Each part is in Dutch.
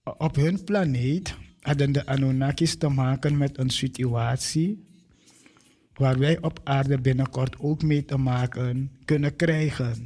Op hun planeet hadden de Anunnakis te maken met een situatie waar wij op aarde binnenkort ook mee te maken kunnen krijgen.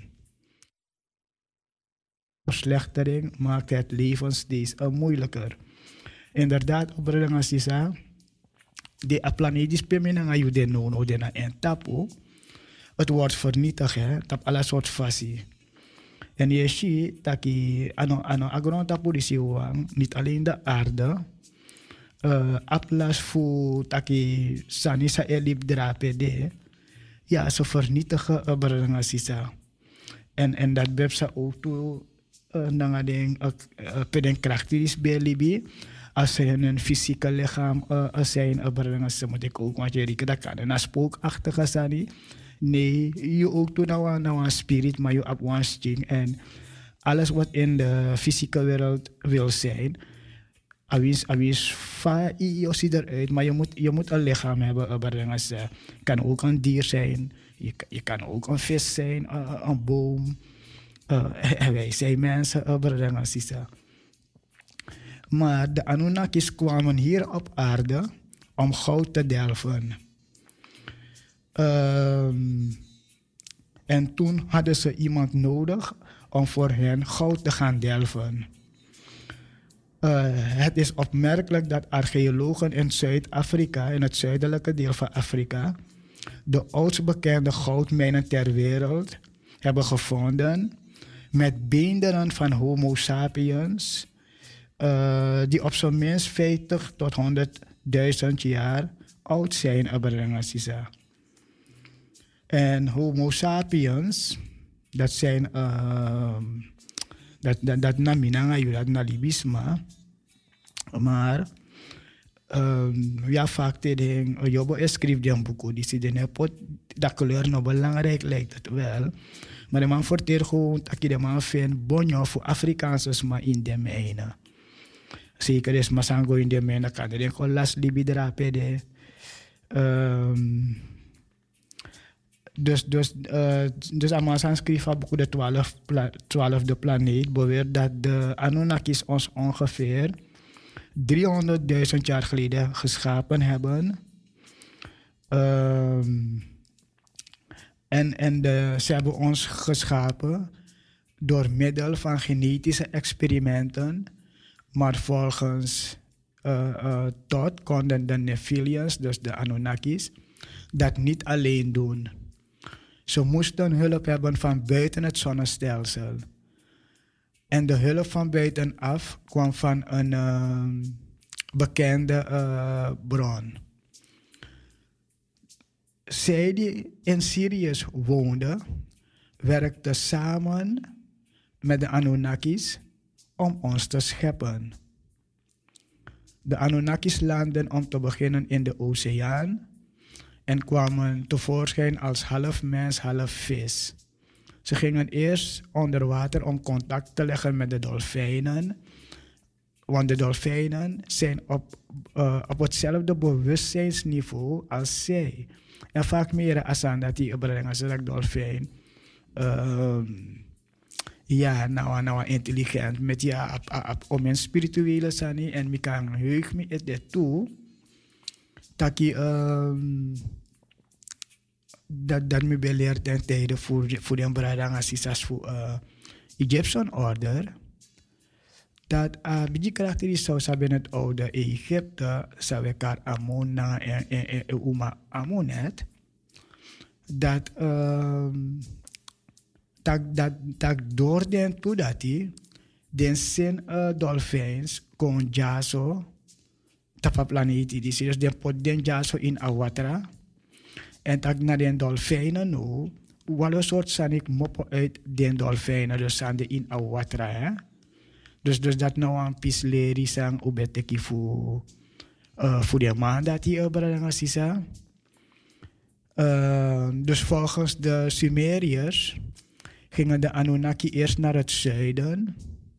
Verslechtering maakt het leven steeds moeilijker. Inderdaad, op Rengasisa, de planeet is pemina jude nono dena en tapo. Het wordt vernietigd, hè, tap alle soort fasie. En je ziet dat je agron tapo niet alleen de aarde, aplas voor dat je sanisa elip drapede, ja, ze vernietigen Rengasisa. En dat websa ook toe peden karakteristisch bij Libi. Als ze een fysieke lichaam zijn, ze moeten ook wat je rekenen dat kan. En als spookachtige zijn, nee, je ook toe naar een spirit, maar je op een sting. En alles wat in de fysieke wereld wil zijn, awis va je ziet eruit, maar je moet een lichaam hebben. Het kan ook een dier zijn, je kan ook een vis zijn, een boom. Wij zijn mensen, maar de Anunnakis kwamen hier op aarde om goud te delven. En toen hadden ze iemand nodig om voor hen goud te gaan delven. Het is opmerkelijk dat archeologen in Zuid-Afrika, in het zuidelijke deel van Afrika, de oudst bekende goudmijnen ter wereld hebben gevonden met beenderen van Homo sapiens, die op zijn minst 50 tot 100.000 jaar oud zijn. En Homo sapiens, dat zijn dat naminanga dat nalibisma, maar ja, vaak tegen Jobo schreef een boek, die zit in pot dat kleur nog belangrijk lijkt het wel. Maar de man verteert gewoon dat je de man vindt bonjo voor Afrikaans maar in de mijnen. Zeker is Masango in de mijnen, kan er gewoon last libi drapede. Dus Amasan schreef boek de 12e planeet beweert dat de Anunnakis ons ongeveer 300.000 jaar geleden geschapen hebben. Ze hebben ons geschapen door middel van genetische experimenten, maar volgens Todd konden de Nephilims, dus de Anunnakis, dat niet alleen doen. Ze moesten hulp hebben van buiten het zonnestelsel. En de hulp van buitenaf kwam van een bekende bron. Zij die in Sirius woonden, werkten samen met de Anunnakis om ons te scheppen. De Anunnakis landden om te beginnen in de oceaan en kwamen tevoorschijn als half mens, half vis. Ze gingen eerst onder water om contact te leggen met de dolfijnen, want de dolfijnen zijn op hetzelfde bewustzijnsniveau als zij. En vaak meer als dat die brengen ze dat dolfijn. Ja, nou intelligent met ja om een spirituele sani en ik kan heug me het toe dat je dat me beleerd ten tijde voor de bradang assisas voor Egyptian order dat bij karakteristiek zou in het oude Egypte zou ik haar Amona en Uma Amonet dat door den toe dat hij den zijn dolfijns kon jaso tapa planeet die dus den pot den jaso in awatra en tak na den dolfijnen nu wat soort sanik mopo uit den dolfijnen dus aan de in awatra hè. Dus dat nou een pisleri sang ubeteki voor de man dat hij brengen sisa. Dus volgens de Sumeriërs gingen de Anunnaki eerst naar het zuiden.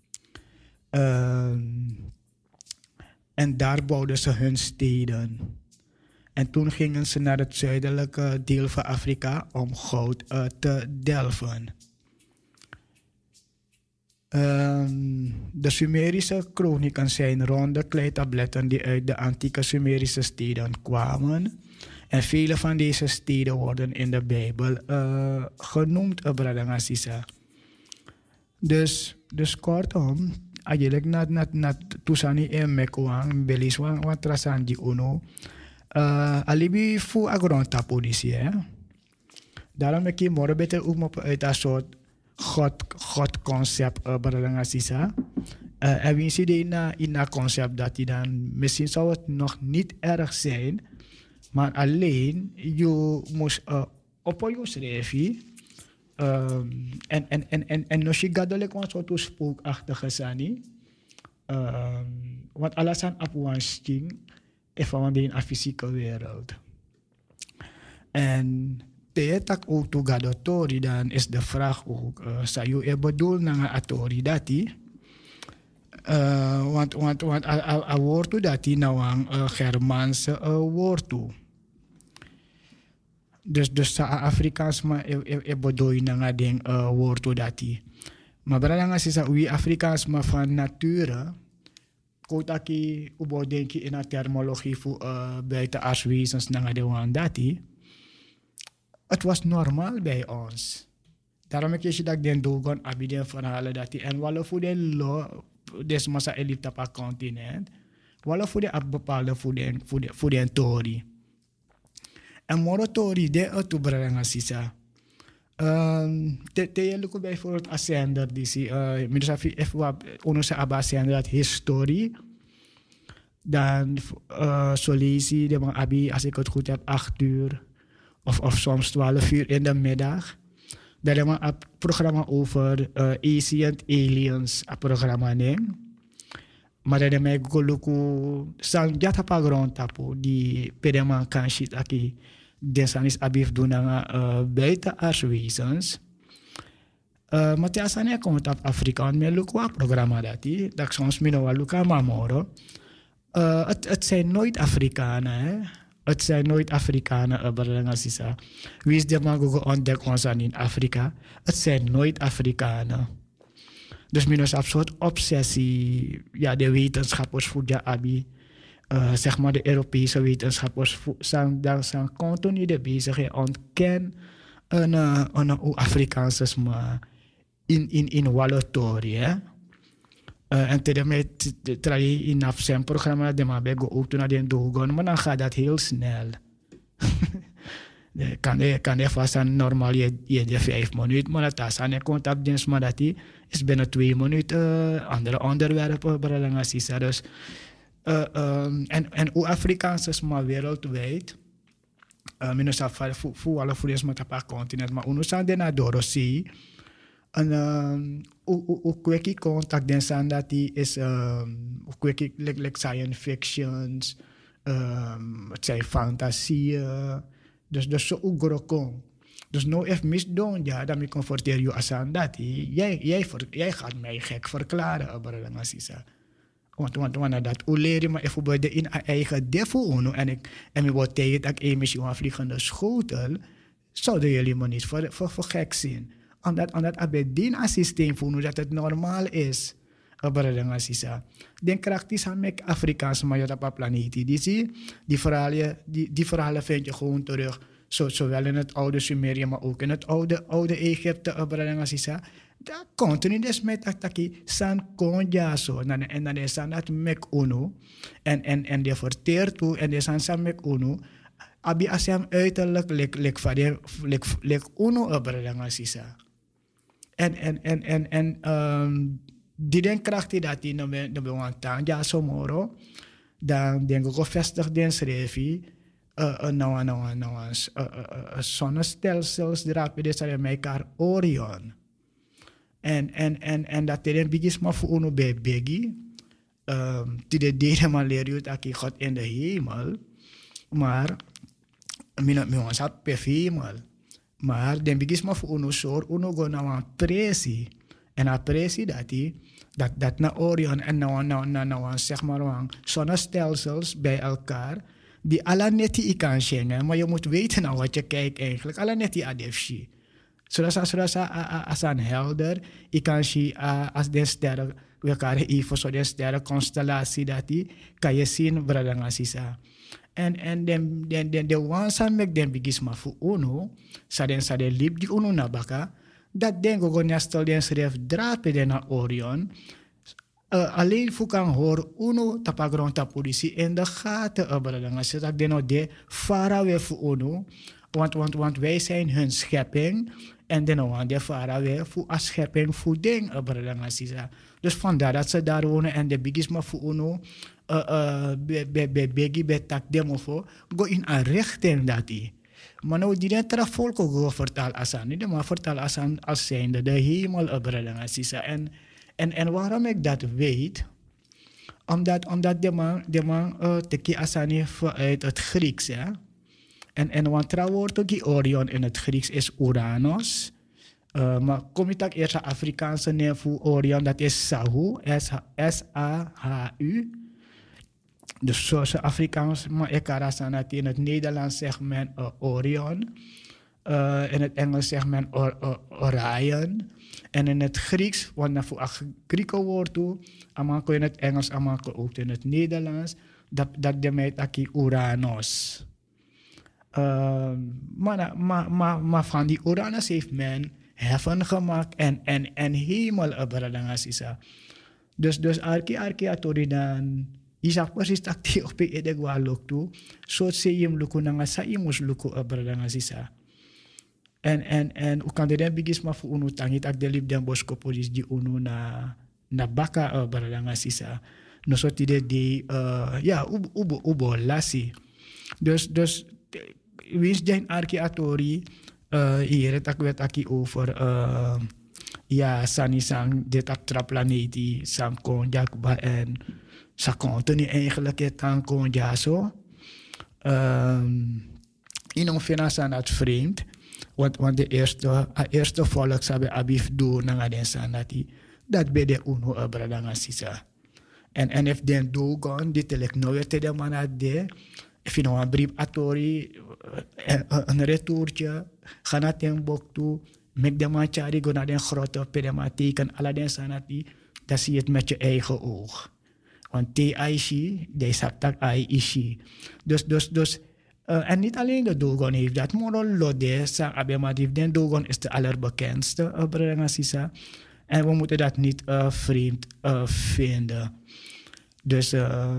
En daar bouwden ze hun steden. En toen gingen ze naar het zuidelijke deel van Afrika om goud te delven. De Sumerische kronieken zijn ronde kleitabletten die uit de antieke Sumerische steden kwamen. En vele van deze steden worden in de Bijbel genoemd, Bradangasisa. Dus kortom, eigenlijk na tusani en mekwang belis wan trasanji uno. Alibi fu agron tapo disi, hè. Daarom ik je morgen beter ook op uit een soort God concept Bradangasisa. En wie ziet in een concept dat die dan misschien zou het nog niet erg zijn, maar alleen je moest op je schrijven. En als je gadelijk een soort spookachtige sani, want alles aan op een sting is van in een fysieke wereld. En teetak ook to gadotori, dan is de vraag ook, zou je bedoel naar een autori dat die? Want een woord dat die nou een Germaanse woord toe. Dus sa Afrikaans maar bedoel je naar een woord dat die. Maar belangrijk is dat we Afrikaans maar van nature, kotaki ubo denki in een terminologie voor buitenaards wezens naar de waan dat die. Het was normaal bij ons. Daarom heb je dat den dogon abiden verhalen dat die en wallen voor de lo des massa elite op het continent, wallen voor de bepaalde voor de tori. En moratori de het brengen sisa. Te je lukt bijvoorbeeld als zender die zie, minstens even onze abasender dat historie. Dan zo lees je de man abi als ik het goed heb 8 uur. Of soms 12 uur in de middag. Dat hebben we een programma over ancient aliens, een programma neem. Maar dat hebben we gelukkig sang jata pagron tapo die pedeman kan shit aki densanis abif doen aan buitenaards wezens. Maar te asane komt op Afrika en me lukwa programma dat soms me nou luka mamoro. Het zijn nooit Afrikanen, hè. Het zijn nooit Afrikanen, Bradangasisa. Wie is de man ontdekt ons in Afrika? Het zijn nooit Afrikanen. Dus minus een soort obsessie, ja, de wetenschappers voor de abi, zeg maar de Europese wetenschappers, zijn continu de bezig ontkennen een Afrikaanse maar in Wallotorie. En terwijl in zijn programma de maar bij ook naar de dogon, maar dan gaat dat heel snel. kan je vast aan normaal je 5 minuten, maar dat is aan je contact dienst, maar dat is binnen 2 minuten andere onderwerpen belangrijk. Dus en hoe Afrikaans is maar wereldwijd. Minus voor alle voeders met een paar continenten, maar hoe zijn de naar Dorossie? En hoe kweki contact den san dat die is hoe kweki like science fictions, het zijn fantasieën, dus zo ugrokon. Dus nou even misdoen ja, dan me conforteer je als aan dat jij gaat mij gek verklaren, Abraham. Want dat hoe leer je maar even bij de in eigen devo en me wordt tegen dat ik misschien een vliegende schotel, zouden jullie me niet voor gek zien. Omdat abedin een systeem voor dat het normaal is. Den praktisch aan met Afrikaans maar op de planeet. Die verhalen vind je gewoon terug. Zowel in het oude Sumerië, maar ook in het oude Egypte. Dat continu dus met dat san konja zo. En dan is dat mek uno. En die verteert toe en die san mek uno. Abi as hem uiterlijk lek uno en die denkracht dat die nou want ja zo moro dan denk ik gevestigd den schrijfie nou zonnestelsels drapen dus aan elkaar Orion en dat er een bigis maar voor uno bij biggie die de derde man leer je dat God in de hemel maar mijn ons had per hemel. Maar den bigis maar voor uno soort, uno go na een pressie. En een pressie dat na Orion en na zeg maar een zonnestelsels bij elkaar, die alle net die kan schengen, maar je moet weten nou wat je kijkt eigenlijk, alle net die adefshi. Zoals als aan helder, ik kan zien als de sterren, we elkaar even zo de sterrenconstellatie dat die, kan je zien bradangasisa. En de wansa mek den bigisma fu uno, sa den lip di uno na baka, dat den go nya stel den schrijf drape den na Orion, alleen voor kan horen uno tapagron ta politie in de gaten bradangasisa, dat den no de fara we fu uno, want wij zijn hun schepping. En dan want de varen weer voor een schepping voor ding bradangasisa. Dus vandaar dat ze daar wonen en de bigisma voor uno begi betak demo voor go in een richting dat die. Maar nou die net er volk go vertaal asan, niet maar vertaal asan als zijnde de hemel bradangasisa. En waarom ik dat weet? Omdat de man teki asani uit het Grieks, ja. En want trouwens ook die Orion in het Grieks is Uranus. Maar kom je tak eerst de Afrikaanse naam voor Orion, dat is Sahu, S-A-H-U. Dus zoals Afrikaans, maar ik kan dat in het Nederlands zegt men Orion. In het Engels zegt men Orion. En in het Grieks, want voor een Grieke woord toe, amako in het Engels, amako ook in het Nederlands, dat de meid aki Uranus. Maar van die Uranus heeft men heaven gemaakt en hemel bradangasisa. Dus arki atori dan isa precies takti op edegwa loktu so seyem luku nanga saimus luku bradangasisa. En u kan de bigisma fu unu tangit ak de lip den boskopolis di unu na baka bradangasisa. No so tide di ubo lasi. Dus wins zijn archeatori hier het ik weet aki over sani sang dit aptra planeti sang kon jakba en sa kontoni eigenlijk het aan kon ja zo in onfina san het vreemd want de eerste volk sabe abif do nanga den sanati dat be de uno bradangasisa en if den do gon dit telek nooit te de manade. If je nou een brief atori, een retourtje, ga naar den bok toe, mek de manchari, go naar den grote, pedema teken, alla den sanati, dan zie je het met je eigen oog. Want te aishi, de saptak ai ishi. Dus, en niet alleen de Dogon heeft dat, maar Lode, Sang Abemadiv, den Dogon is de allerbekendste, Bradangasisa. En we moeten dat niet vreemd vinden. Dus,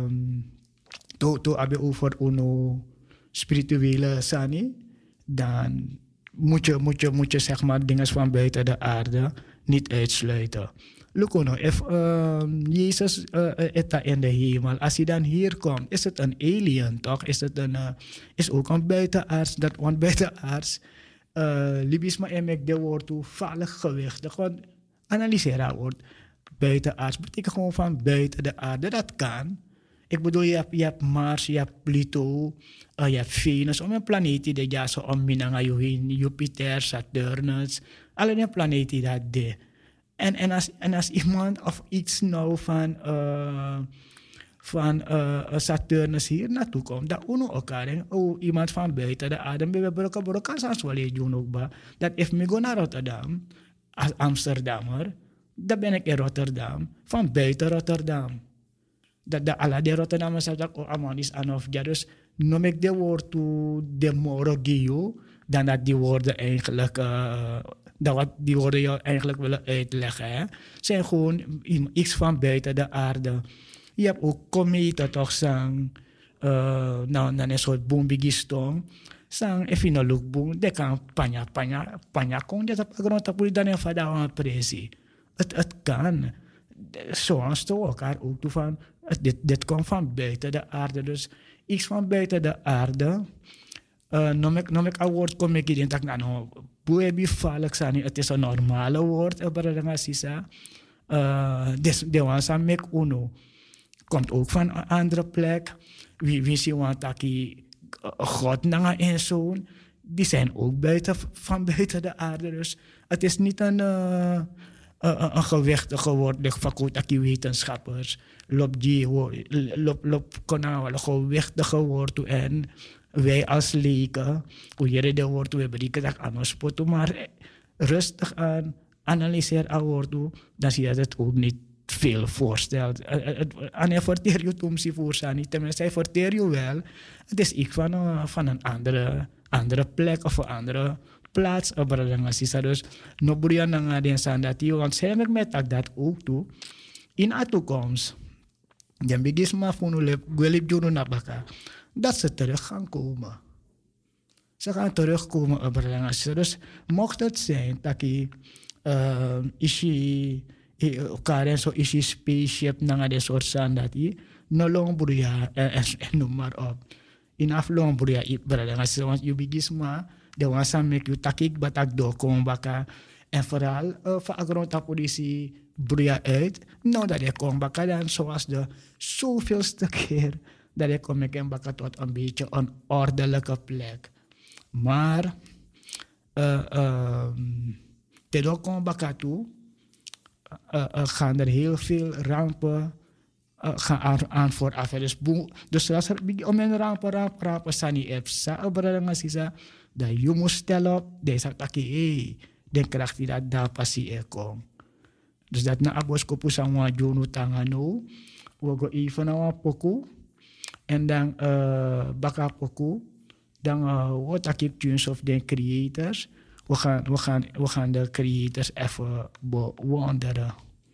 to abe over uno spirituele sani, dan moet je zeg maar dingen van buiten de aarde niet uitsluiten. Look no, if Jezus is in de hemel, als hij dan hier komt, is het een alien toch? Is ook een buitenaards, want buitenaards, libisma emek de woord toe vallig gewichtig, want analyseer dat woord. Buitenaards betekent gewoon van buiten de aarde, dat kan. Ik bedoel, je hebt Mars, je hebt Pluto, je hebt Venus, om een planeet die ja zo omminanga Jupiter, Saturnus, alle die planeten dat de. En als iemand of iets nou van Saturnus hier naartoe komt, dat uno elkaar, iemand van buiten de aarde, we kan zelfs wel doen ook ba. Dat if me go naar Rotterdam, als Amsterdammer, dan ben ik in Rotterdam, van buiten Rotterdam. Dat alle de Rotterdammers zeggen dat aman is aan of ja. Dus noem ik de woord toe de morogio, dan dat die woorden eigenlijk, dat wat die woorden jou eigenlijk willen uitleggen. Hè. Zijn gewoon iets van buiten de aarde. Je hebt ook kometen toch sang, dan een soort boombigistong. Sang even een lookboom, de kan panya kon, dat op de grond dat dan even daar aan presi. Het kan. Zoals te elkaar ook toe van, dit komt van buiten de aarde. Dus iets van buiten de aarde. Noem ik een woord, kom ik in, dat ik nou, boebi valk sani, het is een normale woord, de wansa mek uno. Komt ook van een andere plek. Wie zien want dat God na en zoon, die zijn ook van buiten de aarde. Dus het is niet een gewichtige woord, de facultatieve wetenschappers. Lop kon een gewichtige woord toe en wij als leken, hoe je de woord toe hebben, die kan anders spotten, maar rustig aan analyseer aordo, dan zie je dat het ook niet veel voorstelt. En hij verteer je tumsi voor niet. Tenminste, hij verteer je wel. Het is iets van een andere plek of een andere plaats. Dus, no boeien naar den sandati, want zijn we met dat ook toe. In de toekomst, dan begin maar van de gwelip jono nabaka, dat ze terug gaan komen. Ze gaan terugkomen op relatie. Dus mocht het zijn dat je karen zo is je spaceship naar de soort sandati, no long broeia en noem maar op. In aflong broeia ik relatie, want je begin maar de wansa make you takik batak do kom baka en vooral van agrond op politie broeia uit. Nou dat je kom baka dan zoals de zoveelste keer dat je kom ik baka tot een beetje een ordelijke plek. Maar te kom baka toe gaan er heel veel rampen gaan aan vooraf. Dus als er om een rampen sani epsa dat je moet stellen op deze taki dan krijg je dat daar passie komt. Dus dat na aboskopu sama jono tangano we go even naar poku en dan baka poku dan wat ik tunes of de creators we gaan de creators even bewonderen.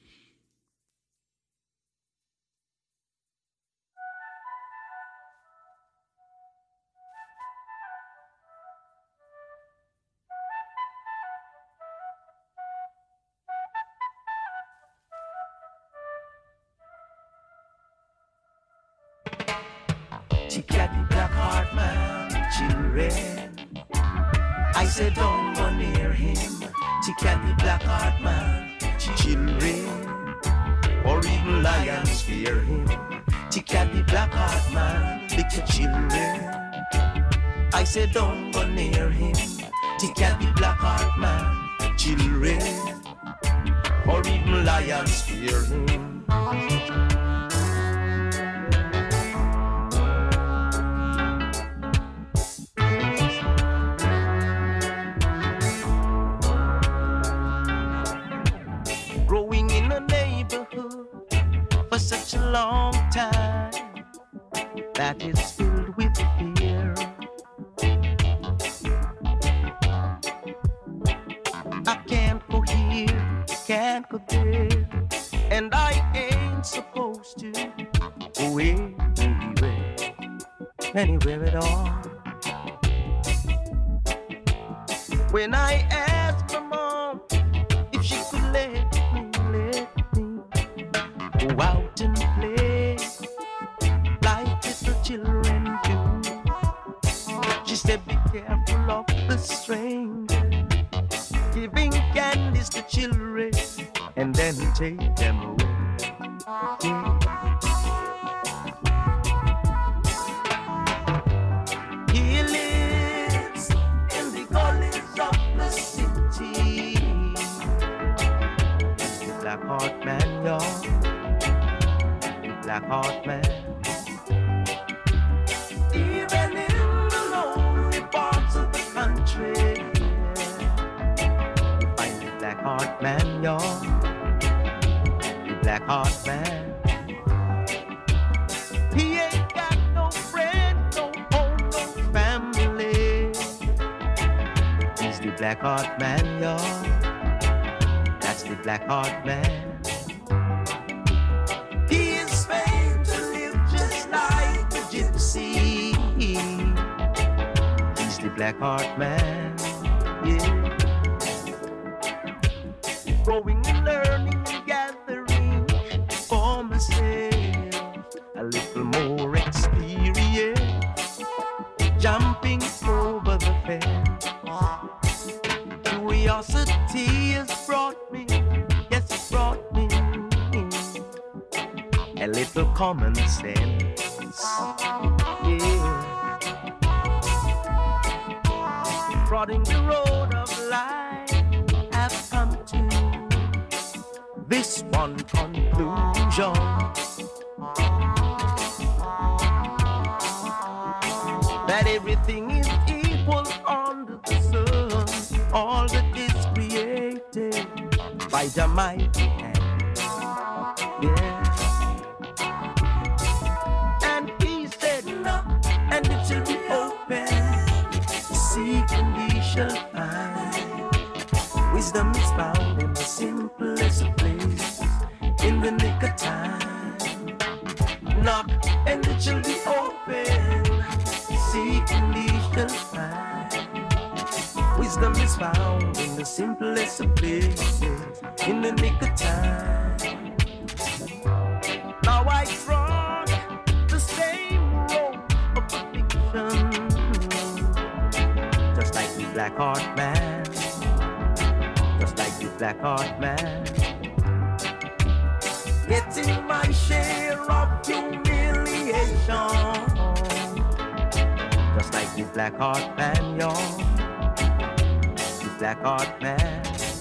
She got the black heart man, children. I said don't go near him. She got the black heart man, children. Or even lions fear him. She got the black heart man, little children. I said don't go near him. She got the black heart man, children. Or even lions fear him. Such a long time that is filled with fear. I can't go here, can't go there, and I ain't supposed to go anywhere at all. When I asked my mom if she could let me go out and play like little children do, she said be careful of the stranger, giving candies to children and then take them away. He lives in the gullies of the city, the black heart man, y'all. Black heart man. Even in the lonely parts of the country, you find the black heart man, y'all. The black heart man. He ain't got no friend, no home, no family. He's the black heart man, y'all. That's the black heart man. He's the black heart man, yeah. Growing and learning and gathering for myself a little more experience, jumping over the fence. Curiosity has brought me, yes, it brought me a little common sense, yeah. Prodding the road of life, I've come to this one conclusion: that everything is equal under the sun. All that is created by the mighty hand. Yeah. And he said, knock, and it shall be open. Seek and ye shall find. Wisdom is found in the simplest place, in the nick of time. Knock, and it shall be open. Seek and ye shall find. Wisdom is found in the simplest of places, in the nick of time. Now I trod the same road of affliction, just like the black heart man, just like the black heart man. Getting my share of humiliation, just like the black heart man, y'all. Black heart man.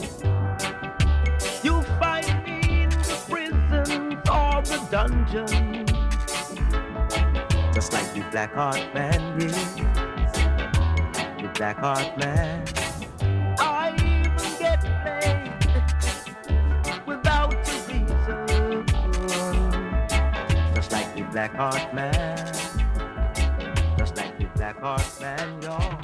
You'll find me in the prisons or the dungeon, just like the black heart man is. The black heart man. I even get paid without a reason, just like the black heart man. Just like the black heart man, y'all.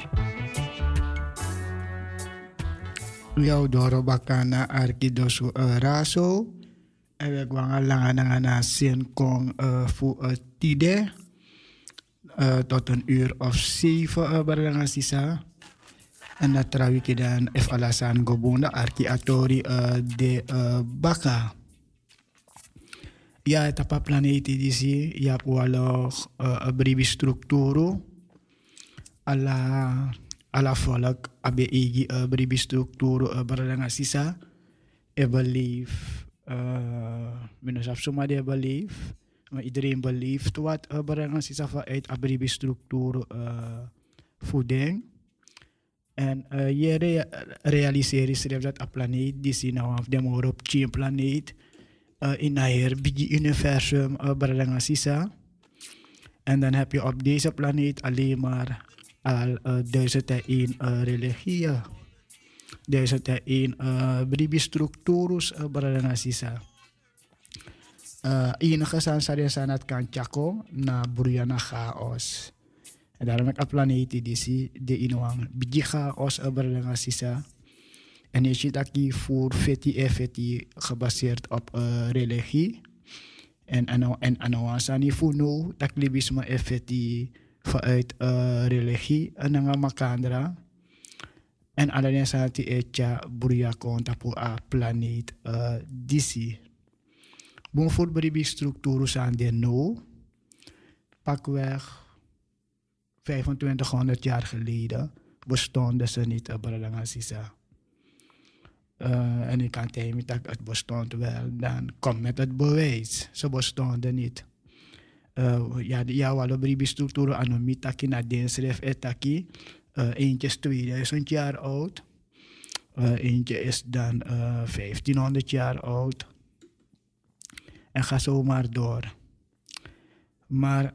Yo doro bakana arkidosu raso. En we gaan lang na sin kong voor tide. Tot 7:00 barang sisa. En dat trouwens ik dan if alasan gobonda arki atori de baka. Ja, tapa planeti disi ya walo bribi strukturo ala volk abe igi bribi strukturo barang sisa. I believe minus soma de believe. Maar iedereen belieft wat barang sisa vanuit abribi strukturo voeding. En je realiseert dat een planeet die zien nou af de maar op een planeet in het universum barang sisa. En dan heb je op deze planeet alleen maar al 1001 religieën. 1001 bribi structuros barang sisa. Enige sanat kan chako na Buriana chaos. En daarom heb ik een planeet die zie de inuang bigi chaos barang sisa. En je ziet dat die voor feti gebaseerd op religie. En anawasani voor nou dat libisme feti vanuit religie en dan makandra. En alleen santi etja Buria konta voor a planeet disi. Boom voor bribi structuur aan de no. Pakweg 2500 jaar geleden bestonden ze niet barang sisa. En ik kan tegen dat het bestond wel, dan kom met het bewijs. Ze bestonden niet. Ja, wel een bribi structuur anomie na dienstschrift etaki. Eentje is 2000 jaar oud. Eentje is dan 1500 jaar oud. En ga zo maar door. Maar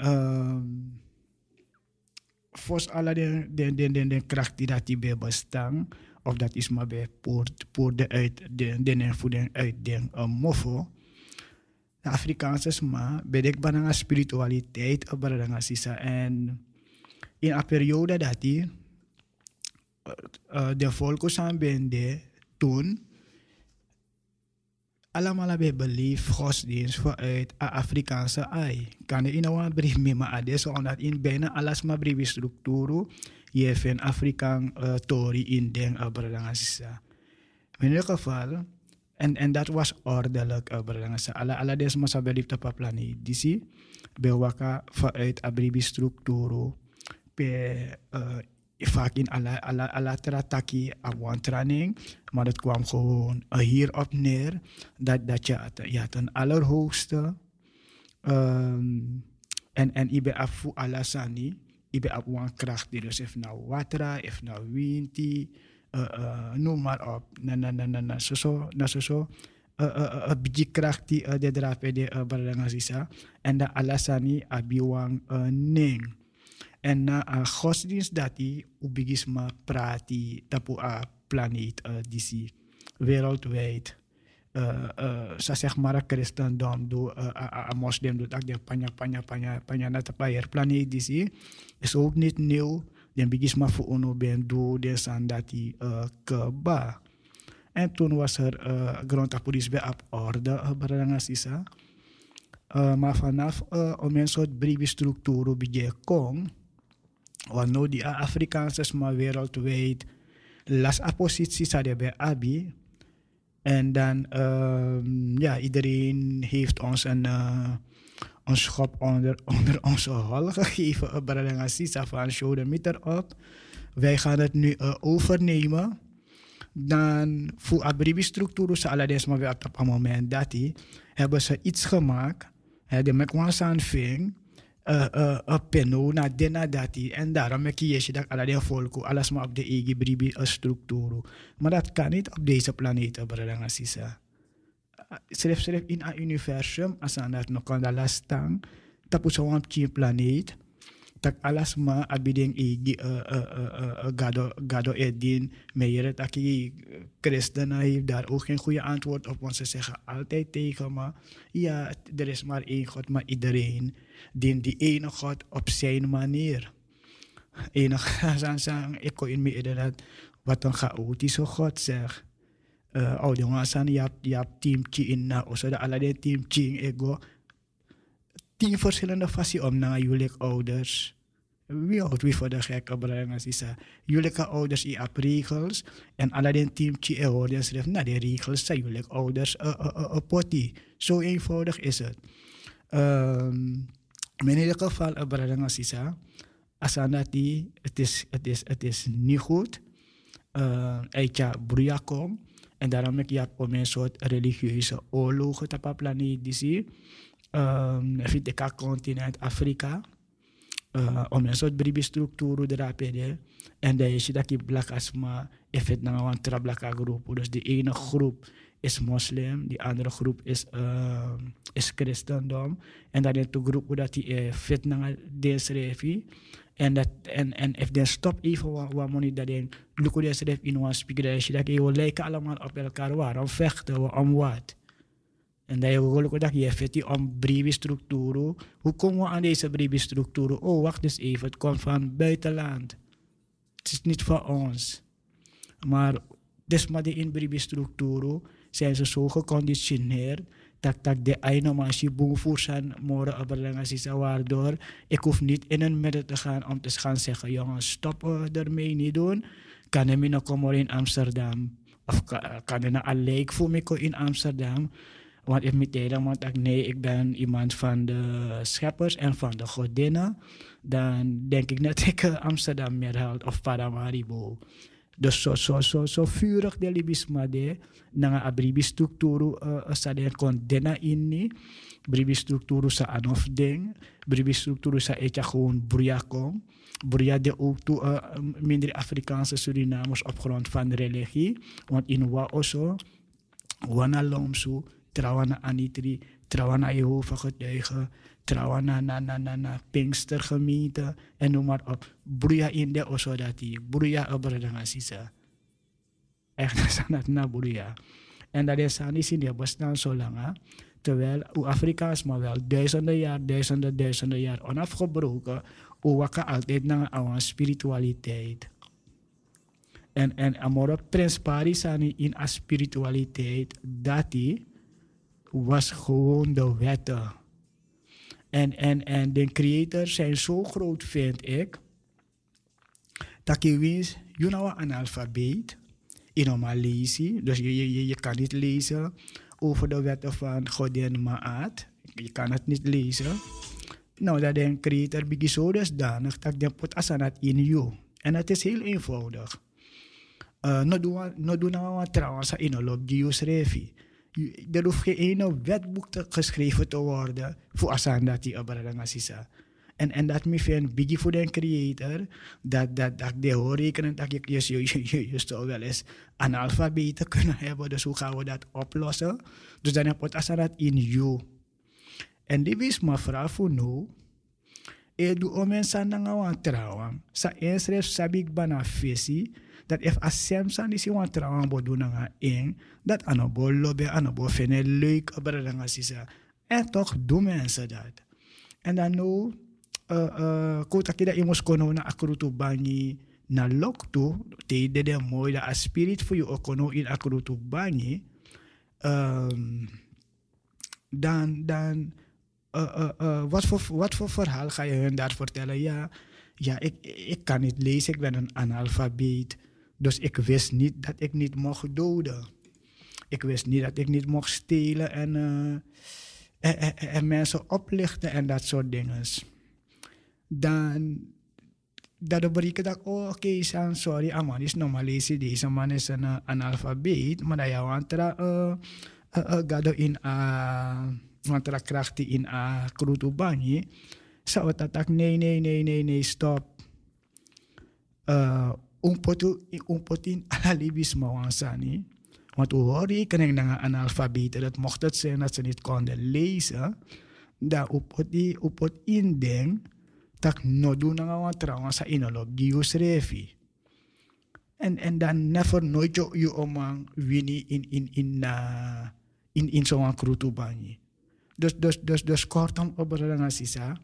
volgens alle de kracht die dat die bij bestaan, of dat is maar bij voor de voeding uit de mofo. De Afrikaanse sma bedek bananga spiritualiteit baranga sisa. En in een periode dat die de volken zijn bende toen allemaal hebben belief godsdienst vanuit een Afrikaanse ai. Kan je in een brief mee maar adres omdat in bijna alles maar brief structuur je hebt een Afrikaan tori in den abrangasa. In ieder geval en dat was ordelijk abrangasa. Alla des mas belief op een planeet. Disi bewaka vanuit een brief structuur pe vaak in alla trataki aan training, maar het kwam gewoon hierop neer dat je had een allerhoogste en je bent af voor alasani, je bent op een kracht die dus even nou water, even nou wind, noem maar op, zo een beetje kracht die de drape de barangasa en de alasani abiwang ning. En na godsdienst dat die ubigisma prati tapu a planeet DC wereldwijd. sa zeg maar christendom do a moslim doet ak de panya na tapayer planeet disi is ook niet nieuw. Den bigis maar voor ono ben do den sandati keba. En toen was er grondpolitie bij op orde berangasisa. Maar vanaf een soort brievenstructuur bij Kong, want nu die Afrikaanse maar wereldwijd las posities hadden bij Abi. En dan, iedereen heeft ons een schop onder onze hol gegeven. Berangasisa van show de meter op. Wij gaan het nu overnemen. Dan voor de brievenstructuur ze allemaal maar weer op een moment dat die hebben ze iets gemaakt. De mekwansan ving een penno na dena dati en daarom mek je dat alle volk alles maar op de eigen brievenstructuur. Maar dat kan niet op deze planeet berangasisa. Schrijf in een universum als aan dat nog kan dat lastang tapu zo op die planeet. Tak alles maar abiding gado edin meier dat die christenen heeft daar ook geen goede antwoord op, want ze zeggen altijd tegen me ja, er is maar één God, maar iedereen dient die ene God op zijn manier. Enige zeggen ik kon in me dat wat een chaotische God zegt. Jongens je hebt teamtje in na of zo dat alle teamtje in ego 10 verschillende fasie om naar jullie ouders. Wie houdt wie voor de gekke brengen? Jullie ouders die hebben regels en alle die teamtje en hoorden schrijven naar de regels zijn jullie ouders potty. Zo eenvoudig is het. In ieder geval brengen het is niet goed. Eitja broeia kom en daarom heb je op een soort religieuze oorlogen op de planeet die zie. Vind ik het continent Afrika. Om een soort brievenstructuur erop en dan is je dat je black asma effect naar een trablaka groep. Dus de ene groep is moslim, die andere groep is christendom en dan is de groep dat die effect naar deze revi en if dan stop even wat money dat dan lukt deze revi in een speaker dat je lijken allemaal op elkaar waarom vechten we om wat. En dan heb dat je effectief om brievenstructuur. Hoe komen we aan deze brievenstructuur? Oh, wacht eens even, het komt van buitenland. Het is niet van ons. Maar desmede in brievenstructuur zijn ze zo geconditioneerd dat de ene machine boem voor zijn morgen overleggen, waardoor ik hoef niet in een midden te gaan om te gaan zeggen, jongens, stop ermee niet doen. Kan je nog komen in Amsterdam? Of kan je naar een lijk voor me in Amsterdam? Want ik meteen want nee, ik ben iemand van de scheppers en van de godinnen. Dan denk ik dat ik Amsterdam meer houdt of Paramaribo. Dus zo vurig de libisma de na een brievenstructuur sa de kon dena inni. Brievenstructuur sa anof ding. Brievenstructuur sa etja gewoon broeia kom. Broeia de ook toe minder Afrikaanse Surinamers op grond van religie. Want in wa oso, wana lomsu. Trouwen naar Anitri, trouwen naar Jehovah getuigen, trouwen naar Pinkstergemeente en noem maar op. Broeia in de oso dat die, broeia obradangasisa. Echt, dat is na broeia. En dat is aan die bestaan zo lang, terwijl Afrikaans maar wel duizenden jaar onafgebroken, wakker altijd naar een spiritualiteit. En amore Prins Paris in a spiritualiteit dat die was gewoon de wetten. En de creators zijn zo groot, vind ik, dat je wist, je nou een analfabeet, je normaal lezen, dus je kan niet lezen over de wetten van Godin Maat, je kan het niet lezen. Nou, dat de creator begint zo dusdanig dat je put asanat in you. En het is heel eenvoudig. No doen nou trouwens in een loop die schrijven. Er hoeft geen ene wetboek geschreven te worden voor Asanda die Abradangasisa. En dat me vind biggie voor de creator, dat de hoor rekenen dat je zou wel eens analfabeten kunnen hebben. Dus hoe gaan we dat oplossen? Dus dan heb je Asanda in you. En die wist maar vraag voor nu. Doe om mensen aan trouwen. Sa inschrijf sabik bana visie. dat if a semsan is iwan trouwen bodu nga ing, dat anobo lobe, anobo fene leuk, abradanga sisa. En toch doen mensen dat. En dan nu, kota kida imos kono na akrutu banyi na loktu, te de mooi da a spirit voor je okono in akrutu banyi, dan wat voor verhaal ga je hun daar vertellen? Ja, ik kan niet lezen, ik ben een analfabeet. Dus ik wist niet dat ik niet mocht doden. Ik wist niet dat ik niet mocht stelen en mensen oplichten en dat soort dingen. Dan dat betekent dat, oké, sorry, man is normaal lezen, deze man is een analfabeet, maar dat jou antara gado in antara krachten in a krutu banyi, zou het dat nee, stop. Umpotin alibis mawansani. Want hoe hoor je rekening naar analfabeten, dat mocht het zijn dat ze niet konden lezen, dat upot indeng, dat no doen aan wat trouwens sa inolop gius refi. En dan never nooit je omang winnie in zo'n krutu banyi. Dus kortom obrang sisa.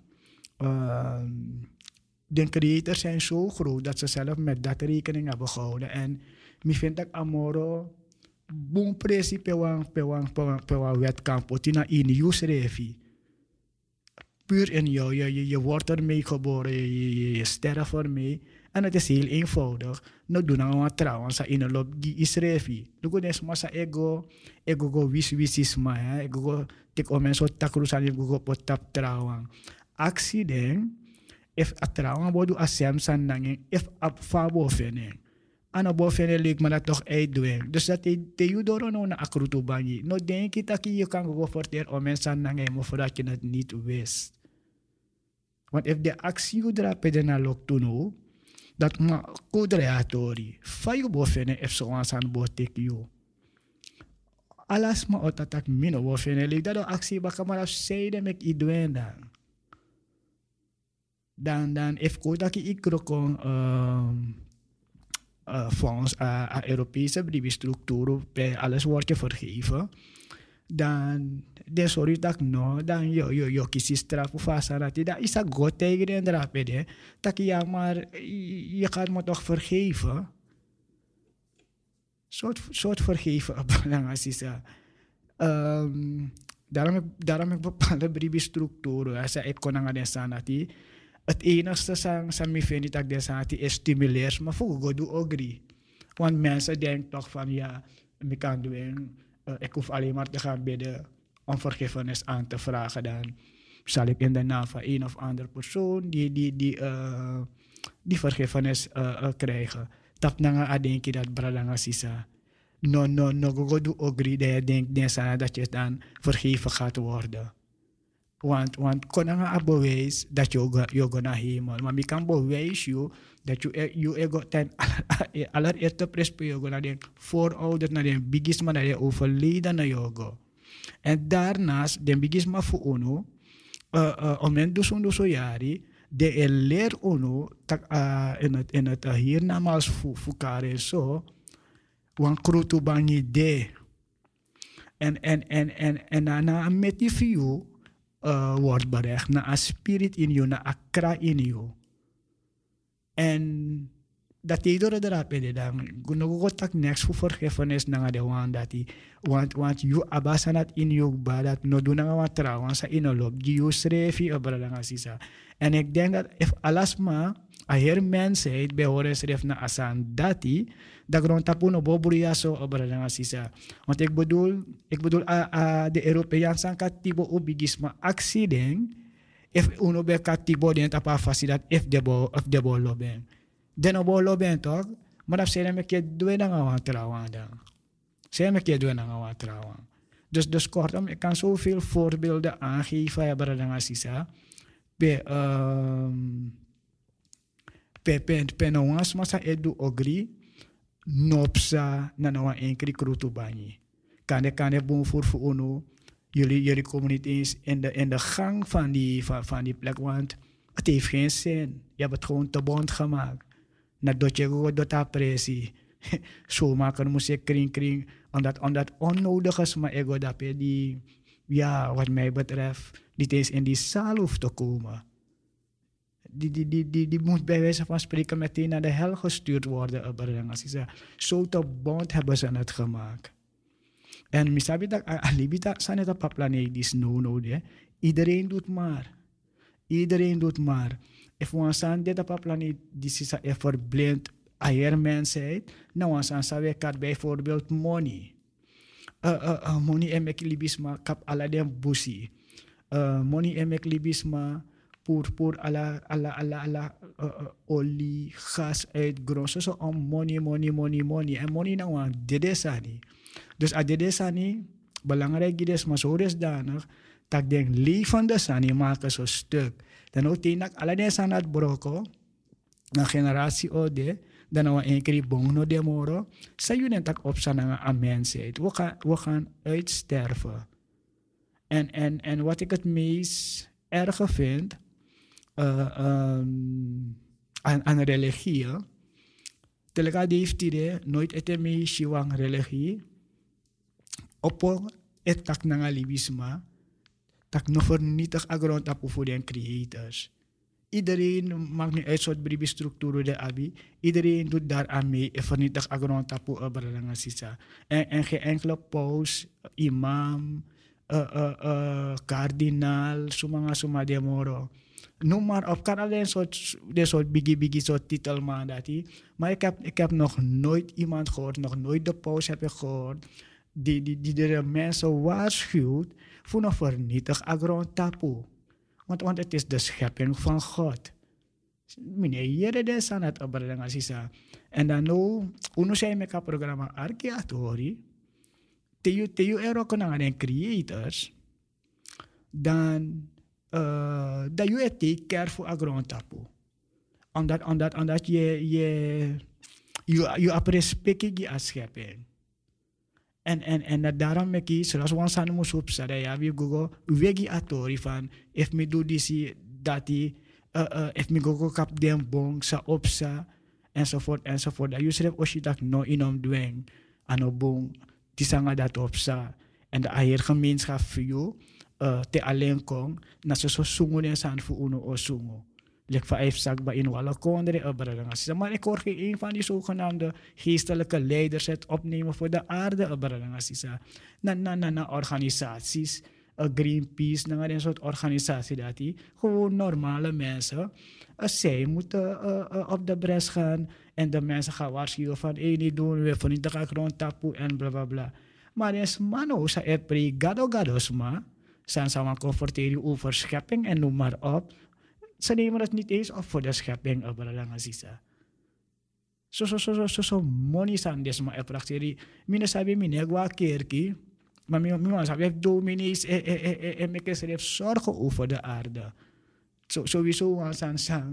De creators zijn zo groot dat ze zelf met dat rekening hebben gehouden. En ik vind dat Amoro boom presi pewa wetkamp otina in use refi. Puur in jou, je wordt ermee geboren, je sterft ermee. En het is heel eenvoudig. Nou doen we wat trouwens in een loop die is refi. Lugo des massa ego go wis ma, ego go tik omen so takrusan ego go potap trouwens. Accident if a trouwens bodu asem san nanging if a fabo fene. Ano bo fene lik maar dat toch uitdoen. Dus dat te judoro no na akrutu bangi. No denk je dat je kan go verteren omen san nanging maar voordat je het niet wist. Want if de actie je drape na lok tuno, dat ma kodreatori. Fayo bo fene if so ansan bo tek you. Alas ma otatak mino bo fene lik dat actie baka maar afzijde mek iduen dan if kodaki ikrokon volgens Europese brievenstructuur bij alles wordt je vergeven, dan de sorry dat no, dan je kies straf of vasarati, dat is een god tegen de drapede, dat ja maar je gaat me toch vergeven. Soort vergeven op langs is daarom ik bepaalde brievenstructuur, als ik kon aan de sanati. Het enigste sa mi vind ik dat deze is stimuleert, maar voor go do agree. Want mensen denken toch van ja, ik kan doen, ik hoef alleen maar te gaan bidden om vergiffenis aan te vragen. Dan zal ik in de naam van een of andere persoon die vergiffenis krijgen. Tap na denk je dat bradanga sisa. No go do agree dat je denkt dat je dan vergeven gaat worden. Want kon nga bewijs dat je naar hemel. Maar ik kan bewijs je dat je ego ten allereerste prespe je naar de voorouders, naar de bigisma, naar de overleden naar je. En daarnaast, de bigisma voor ono, om en dus jari, de leer ono, in het hiernamaals fukare zo, want krutu bangi de. En na met die view, wordt berecht na een spirit in je, na een kra in je. En dat je door de rapide dan, gonogotak next voor vergiffenis na de wan dat die, want je abasanat in je badat no doen na wat trouwens in een loop, die je schreef op bradanga. En ik denk dat if alasma a her mensheid bij horen schreef na asan dati, dat grond tapu no boburia so op bradanga sisa. Want ik bedoel de Europeaan san katibo obigisma accident, if uno be katibo den tapa facilidad if de bo loben. Den obo loben toch? Maar dat zijn we keer doen na ngawan trouwen dan. Zijn we keer doen na ngawan trouwen. Dus kortom, ik kan zoveel voorbeelden aangeven bij bradanga sisa. Pe no was masa edu ogri nopsa na no enkri krutu banyi. Kan de boom voor uno jullie communities in de gang van die plek, want het heeft geen zin. Je hebt het gewoon te bond gemaakt. Na dotje go dota presi. Zo maken muziek kring. Omdat onnodig is, maar ego dat die, ja, wat mij betreft, niet eens in die zaal hoeft te komen. Die moet bij wijze van spreken meteen naar de hel gestuurd worden. Zo te bond hebben ze het gemaakt. En misabi dat alibita zijn het op planeet die snow. Iedereen doet maar. If we zijn dit op planeet die is verblind ayer mensheid, nou we zijn bijvoorbeeld money. Money en meklibisma kap ala den busi. Money en meklibisma pour ala olie, gas uit grond. Zo om money. En money nou aan dede sani. Dus a dede sani, belangrijk is, maar zo is danig, dat denk levende sani maken zo stuk. Dan ook tienak ala den san at broko, na generatie ode, dan nou een keer bong no demoro, sa yun en tak opstaan aan mensheid. We gaan uitsterven. En wat ik het meest erge vind aan religie, teleka heeft hij nooit etemi shiwang religie, opo etak ng alibisma, tak no vernietig agrond tapu voor den creators. Iedereen maakt niet uit soort briefstructuur de abi. Iedereen doet daar aan mee. En vernietig agrond tapu abralanga sisa. En geen enkele paus, imam, kardinaal, suma demoro. Noem maar op, kan alleen soort biggie soort titel man dat hij. Maar ik heb nog nooit iemand gehoord, nog nooit de paus heb ik gehoord, die de mensen waarschuwt voor een vernietig agrond tapu. Want het is de schepping van God. Meneer, hier is aan het opbrengen als isa. En dan nu, uno zei met het programma Archeatori, teju eroko na den creators, dan je take care voor agrond tapu. Omdat je aprespecti als schepping. En daarom ik kies, zoals we aan moest opzetten, ja, we Google, wegi atori van, if me do this, dat if me Google kap den bong, sa opsa, enzovoort. Dat je schrijft, als je dat no inom dweng, ano bong, tisanga dat opsa. En de aher gemeenschap voor jou, te alleen kong, na zo sungo den san voor uno o sungo. Lek van 5 zakba in wala kondre abradangasisa. Maar ik hoor geen een van die zogenaamde geestelijke leiders het opnemen voor de aarde abradangasisa. Na organisaties, Greenpeace, na een soort organisatie dat die gewoon normale mensen, zij moeten op de bres gaan en de mensen gaan waarschuwen van niet doen, we vernietigen grond tapu en bla bla bla. Maar is mano sa epri gadosma, zijn ze comforteren over schepping en noem maar op. Ze nemen het niet eens op voor de schepping. Zo money san des ma eprakteri. Mina sabi minegwa kerki. Maar mina sabi dominees en mekes heeft zorgen over de aarde. Sowieso want san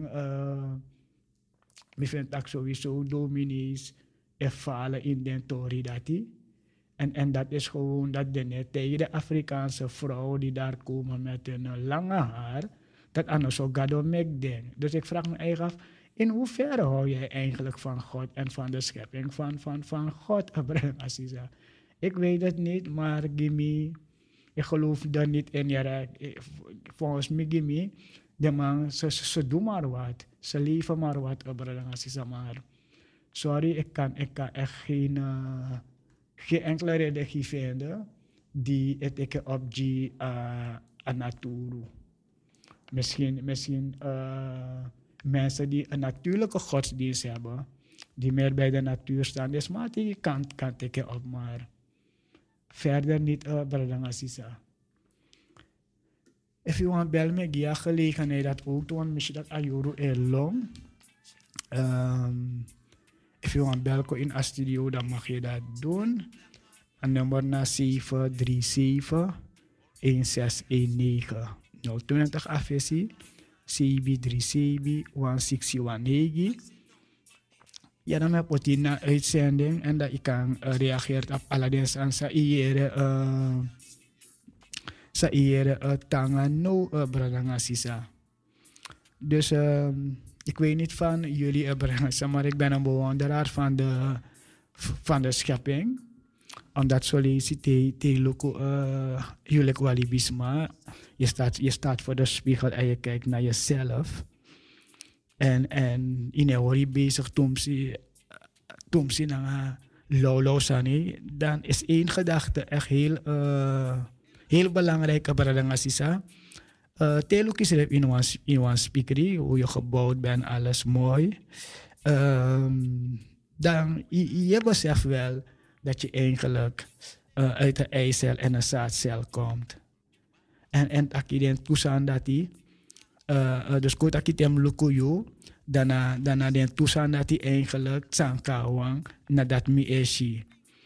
mi vind dat sowieso dominees falen in den tori dati. En dat is gewoon dat de Afrikaanse vrouw die daar komen met een lange haar. Dat anders zo gadomek ding. Dus ik vraag me eigen af, in hoeverre hou jij eigenlijk van God en van de schepping van God, Abraham Aziza? Ik weet het niet, maar Gimme, ik geloof er niet in. Volgens mij Gimme, de man, ze doen maar wat. Ze leven maar wat, Abraham Aziza. Maar sorry, ik kan echt geen enkele religie vinden die het op die natuur. Misschien mensen die een natuurlijke godsdienst hebben, die meer bij de natuur staan, dus maar die kan tikken op, maar verder niet Bradangasiza. If you want bel me, gia gelegenheid dat ook, want misschien dat ayuru long. If you want belko in a studio, dan mag je dat doen. Een nummer na 737 1619. Nou, 20 afesie, CB37 1619. Ja, dan heb je een uitzending en dat je kan reageren op alles aan sa iere tangan no Bradangasiza. Dus Ik weet niet van jullie, Abraham, maar ik ben een bewonderaar van de schepping. Omdat solliciteer loko jullie walibisma. Je staat voor de spiegel en je kijkt naar jezelf. En in een bezig tumsi naar lolo sani. Dan is één gedachte echt heel belangrijk. Abraham, Teluk is er in one speakery, hoe je gebouwd bent, alles mooi. Dan je beseft wel dat je eigenlijk uit een eicel en een zaadcel komt. En als je dan toestaan dat die, dus goed als je hem lukuyu, dan den toestaan dat hij eigenlijk sankawang nadat mi eshi.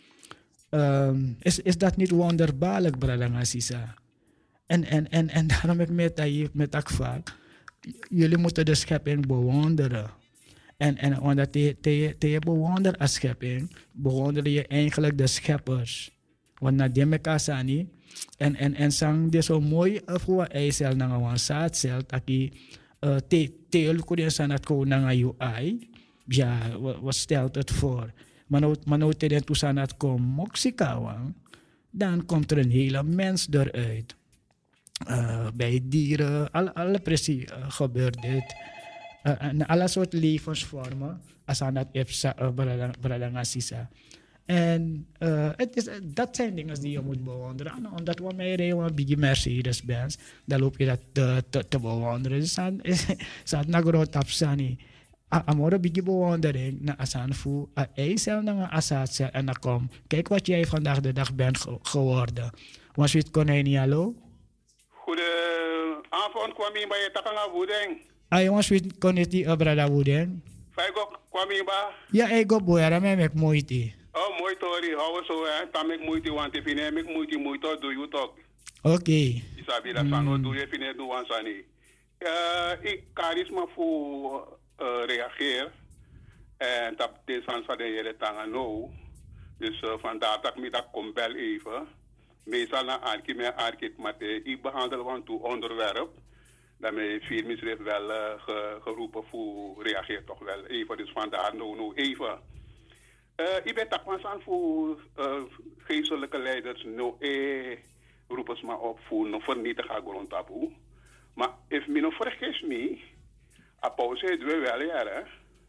Is dat niet wonderbaarlijk, Brother Assisa? En daarom heb ik met dat vaak. Jullie moeten de schepping bewonderen. En omdat je bewondert als schepping, bewonder je eigenlijk de scheppers. Want na die mekasani, en sang dit zo mooi voor eicel naar een zaadcel, dat je te lukken zijn dat gewoon naar je ei. Ja, wat stelt het voor? Maar nou te den toestaan dat komt moxikawang, dan komt er een hele mens eruit. Bij dieren, alle precies gebeurt dit. Alle soort levensvormen, als aan dat Bradangasiza. En dat zijn dingen die je moet bewonderen. Omdat we mij rijden een biggie Mercedes-Benz, dan loop je dat te bewonderen. Dus dat na groot tapsani. Amore biggie bewondering na asanfu, eicel na asaatcel en dan kom. Kijk wat jij vandaag de dag bent geworden. Was je het konijn hallo? Goedenavond, kwam je bij je takanga woedeng. Jongens, weet kon het die brada woedeng? Vijgo kwam je bij? Ja, ik go boy, daar ben ik moeite. Oh, mooi tori, hou zo hè. Dan ik moeite, want ik vind ik moeite, doe je toch? Oké. Isabi, dat zijn doe je vind doe aan sani. Ik charisma voor reageer. En dat is van de hele tanga nou. Dus vandaar dat ik dat kom bel even. Meestal na Arki met Arki, maar ik behandel want toe onderwerp. Dat mijn firma heeft wel geroepen voor reageer toch wel even. Dus vandaar nou even. Ik ben takmans aan voor geestelijke leiders. Nou, roepen ze maar op voor nog vernietigen grondtaboe. Maar if me nog vergis me, a pauze doen we wel ja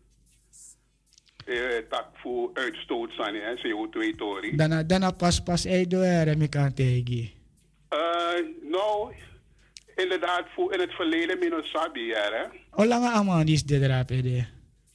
hè. Tak voor uitstoot zijn hè, CO2 tori. Dan pas ei door me kan tegen. Nou, inderdaad voor in het verleden minus sabi ja hè. Hoe lang amandis de drapede?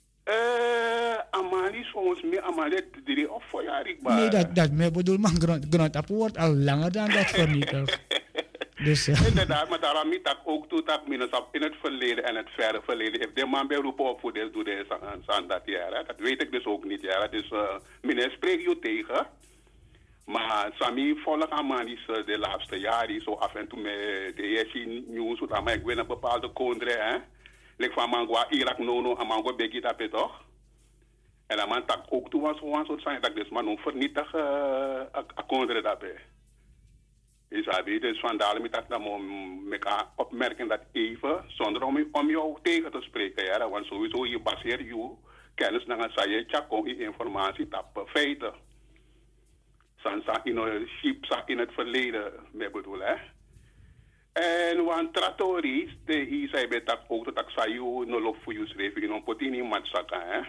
Amandis volgens mij amandis 3 of 4 jaar ik maar. Nee, dat me bedoel man grondtap wordt al langer dan dat vernietigd. Dus, inderdaad, maar daarom niet dat ook toe dat minus in het verleden en het verre verleden. If de man bij roepen op voor deze doe deze aan dat jaar, dat weet ik dus ook niet ja. Dus meneer spreek je tegen. Maar Sami volgt Amandis de laatste jaren zo af en toe met de eerste nieuws, maar ik weet een bepaalde kondre hè. Like van Mangwa, Irak, no, Amango, Begit, dat is toch? En dan man tak ook toe was gewoon zo zijn dat dus man nog vernietig akkoorden daarbij. Is dat weer dus vandaar met dat meka opmerken dat even zonder om jou tegen te spreken ja, want sowieso je baseert je kennis naar een saai chakon informatie tap feiten. Sansa in een schip in het verleden mee bedoel hè. En want trattoris de zei bij dat ook dat sayo no lof voor je schrijven in een potini matsaka hè.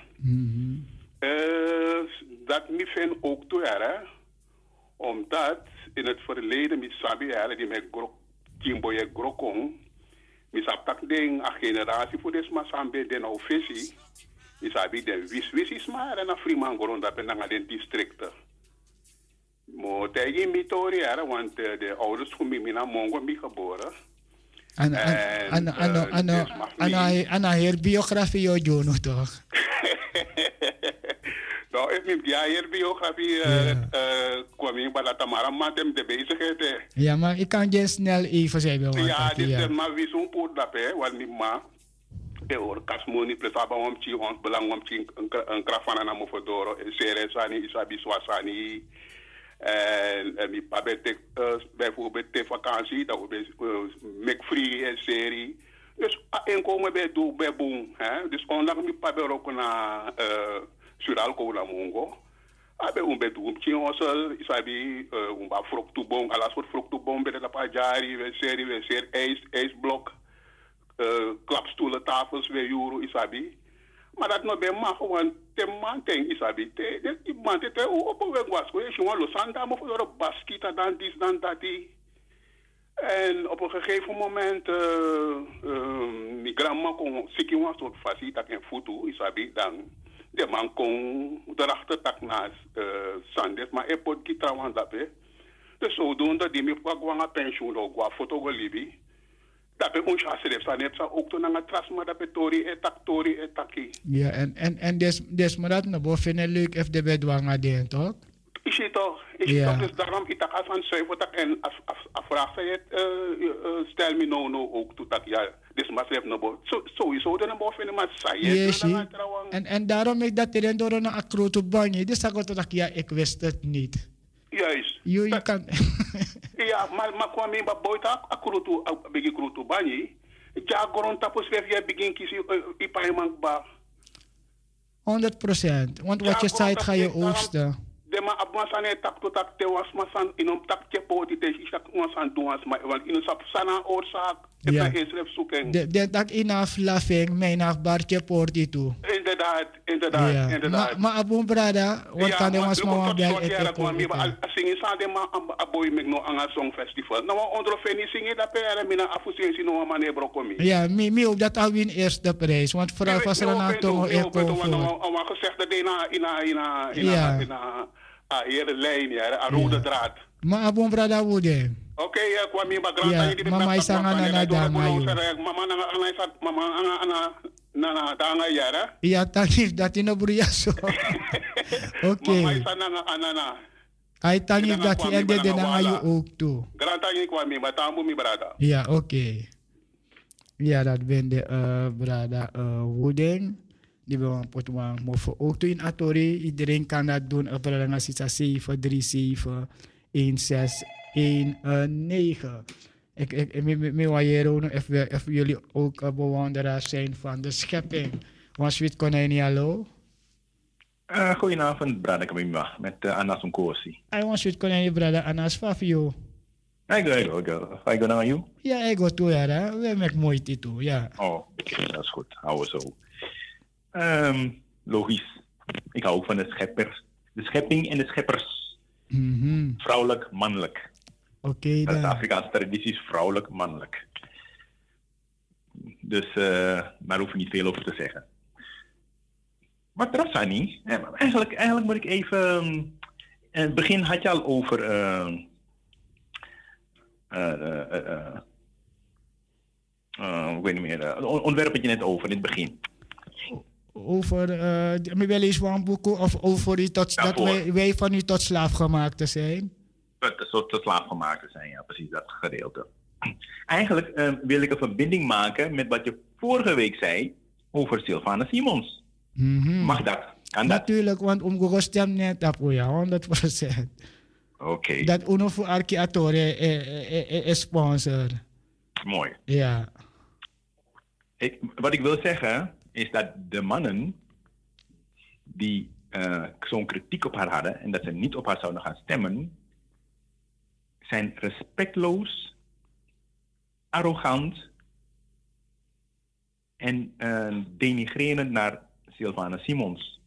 Dat me vind ook toe hè. Omdat in het verleden met sabi hè die met kimboye grokong misap tak ding a generatie voor des masambe den officie misabi den wis is maar en a friman grond dat ben den districten. Mo tegen Mitori hè, want de ouders van mij naar Mongo mi geboren. Anna hier biografie jou doen toch? Nou, ik heb hier biografie kwam in bij dat maar matem de bezigheid. Ja, maar ik kan je snel even zeggen. Ja, dit is maar wie zo'n poort dat hè, want niet maar. De orkasmoni presaba omchi ons belang omchi een krafana na mofodoro, series ani isabi swasani. En mi pabe bijvoorbeeld de vakantie, dat we make free een serie. Dus inkomen bij boom. Dus onlangs mi pabe ook na sural ko la mongo. Abe bij doen. Chiosel isabi ba fructubom, alas voor fructubom bij de pajari, we serie ijsblok, klapstoelen, tafels, we euro isabi. Maar dat nog bij ma gewoon te manten isabi. Die manten te op een weg was. Je gewoon los aan daar maar voor de baskita dan dit dan dat die. En op een gegeven moment, die grandma kon zeker een soort fasie dat in foto isabi dan. De man kon erachter tak naast Sandes, maar hij pot gitaar want dat hè. Dus zodoende die me kwam pensioen ook qua foto gelibi. Dat be ons haseref sa net sa ook toen aan tras maar dat be tori etaki. Ja, en des maar dat nou boven leuk if de bedwang den toch? Is het toch? Dus daarom ik tak aan schrijven dat en afvraag zij het stel me nou ook toe dat ja. Dus maar schrijf nou sowieso dan boven maar saai. En daarom ik dat erin door een akroto banje. Dus dat ik ja ik wist het niet. Juist. Je kan. Ja, maar kwam in baboita akroto begi kroto banje. Ja, goron tapos schrijf je begin kiezen ipaiman ba. 100%. Want wat je zei ga je oogsten. De ma abwansane tak to tak te was masan inom tak te poti te isak wansan duas ma want ino sap sana oorzaak ja. Het is zoeken. De tak inaf lafing mijn nach bartje porti toe. Inderdaad. Maar abon brada want kan de was maar wel het zingen sa de ma aboy meg no anga song festival. Nou onder feni zingen dat per mina afusensi no mane brokomi. Ja, mi op dat al win eerste prijs want vooral was er een toch echt over gezegd dat ina hier lijn ja, een rode draad. Maar abon brada wode. Oké, kwam je background die mama is aan na danga. Mama na danga yara. Ja, tanif dat in obria so. Oké. Mama is na. Ai tanif dat in de danga you ook toe. Grand tangi kwam je batamu mi brada. Ja, oké. Ja, dat ben de brada Wooding. Die wil een pot maar voor ook toe in Atori. Iedereen kan dat doen. Op de 737 1619. Ik waarderen of jullie ook bewonderaars zijn van de schepping. Was het konijnie hallo? Goedenavond, brada Kamima, met Anas Nkosi. I was het konijnie brada Anas Fafio. I go naar jou? Ja, ik go toe, ja. We maken mooi titel, ja. Oh, oké, dat is goed. Hou we zo. Logisch. Ik hou ook van de scheppers. De schepping en de scheppers. Mm-hmm. Vrouwelijk, mannelijk. Oké, dat is de Afrikaanse traditie is vrouwelijk, mannelijk. Dus, daar hoef je niet veel over te zeggen. Maar Trasani, eigenlijk moet ik even... in het begin had je al over... ik weet niet meer. Onderwerp had je net over in het begin. Over wel eens een boek of over u dat wij van u tot slaafgemaakte zijn? Tot slaafgemaakte zijn, ja, precies dat gedeelte. Eigenlijk wil ik een verbinding maken met wat je vorige week zei over Sylvana Simons. Mm-hmm. Mag dat? Kan natuurlijk, want Umgoro stemt net op, ja, 100%. Oké. Dat uno voor Archiatore is sponsor. Mooi. Ja. Wat ik wil zeggen is dat de mannen die zo'n kritiek op haar hadden en dat ze niet op haar zouden gaan stemmen, zijn respectloos, arrogant en denigrerend naar Sylvana Simons.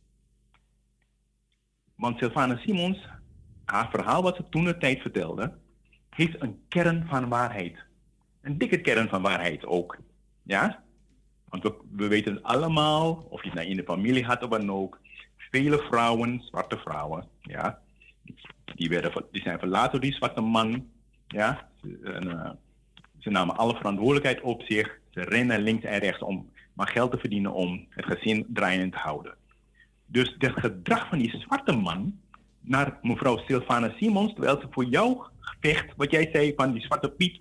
Want Sylvana Simons, haar verhaal wat ze toen de tijd vertelde, heeft een kern van waarheid. Een dikke kern van waarheid ook. Ja? Want we weten het allemaal, of je het nou in de familie had of dan ook, vele vrouwen, zwarte vrouwen, ja, die zijn verlaten door die zwarte man. Ja? Ze namen alle verantwoordelijkheid op zich. Ze rennen links en rechts om maar geld te verdienen om het gezin draaiend te houden. Dus het gedrag van die zwarte man naar mevrouw Sylvana Simons, terwijl ze voor jou vecht, wat jij zei van die zwarte Piet,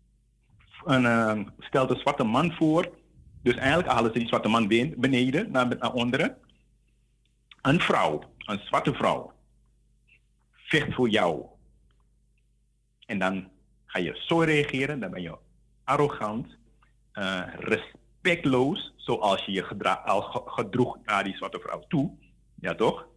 stelt een zwarte man voor. Dus eigenlijk halen ze die zwarte man beneden, naar onderen. Een vrouw, een zwarte vrouw, vecht voor jou. En dan ga je zo reageren, dan ben je arrogant, respectloos zoals je gedroeg naar die zwarte vrouw toe. Ja, toch?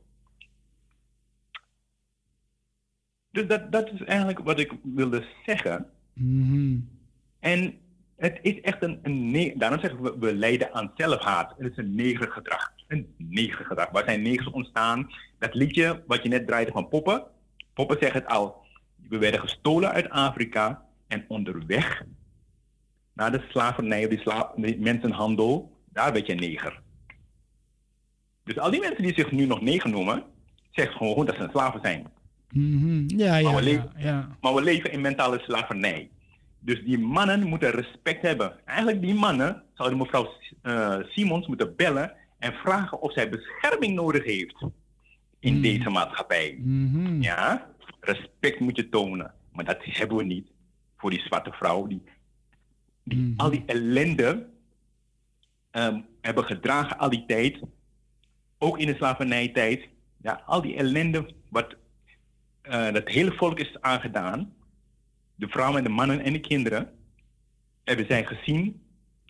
Dus dat is eigenlijk wat ik wilde zeggen. Mhm. En het is echt daarom zeggen we lijden aan zelfhaat. Het is een negergedrag. Een negergedrag. Waar zijn negers ontstaan? Dat liedje wat je net draaide van Poppen. Poppen zegt het al. We werden gestolen uit Afrika en onderweg naar de slavernij of die mensenhandel, daar werd je neger. Dus al die mensen die zich nu nog neger noemen, zeggen gewoon dat ze een slaven zijn. Mhm. Maar we leven in mentale slavernij. Dus die mannen moeten respect hebben. Eigenlijk die mannen zouden mevrouw Simons moeten bellen en vragen of zij bescherming nodig heeft in deze maatschappij. Mhm. Ja, respect moet je tonen. Maar dat hebben we niet voor die zwarte vrouw die al die ellende hebben gedragen al die tijd. Ook in de slavernijtijd. Ja, al die ellende wat dat hele volk is aangedaan. De vrouwen en de mannen en de kinderen hebben zij gezien,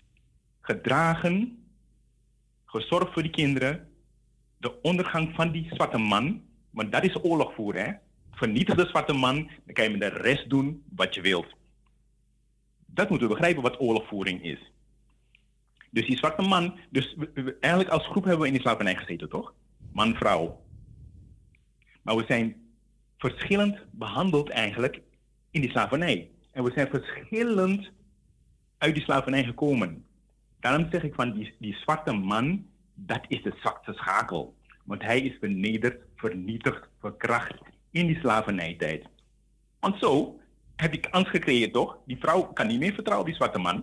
gedragen, gezorgd voor die kinderen. De ondergang van die zwarte man, want dat is oorlog voeren, hè. Vernietig de zwarte man, dan kan je met de rest doen wat je wilt. Dat moeten we begrijpen wat oorlogvoering is. Dus die zwarte man, eigenlijk als groep hebben we in die slavernij gezeten, toch? Man, vrouw. Maar we zijn verschillend behandeld eigenlijk in die slavernij. En we zijn verschillend uit die slavernij gekomen. Daarom zeg ik van die zwarte man, dat is de zwakste schakel. Want hij is vernederd, vernietigd, verkracht in die slavernijtijd. Want zo heb ik kans gecreëerd, toch? Die vrouw kan niet meer vertrouwen op die zwarte man.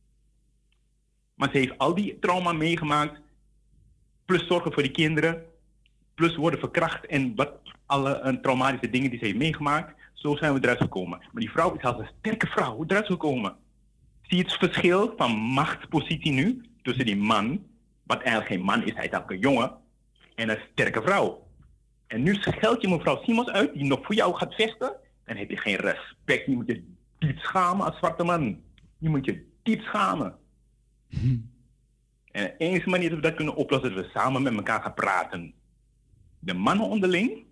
Maar ze heeft al die trauma meegemaakt, plus zorgen voor die kinderen, plus worden verkracht en alle traumatische dingen die ze heeft meegemaakt. Zo zijn we eruit gekomen. Maar die vrouw is als een sterke vrouw eruit gekomen. Zie je het verschil van machtspositie nu tussen die man, wat eigenlijk geen man is, hij is eigenlijk een jongen, en een sterke vrouw. En nu scheld je mevrouw Simons uit, die nog voor jou gaat vechten, dan heb je geen respect. Je moet je diep schamen als zwarte man. Je moet je diep schamen. En de enige manier dat we dat kunnen oplossen, is dat we samen met elkaar gaan praten. De mannen onderling,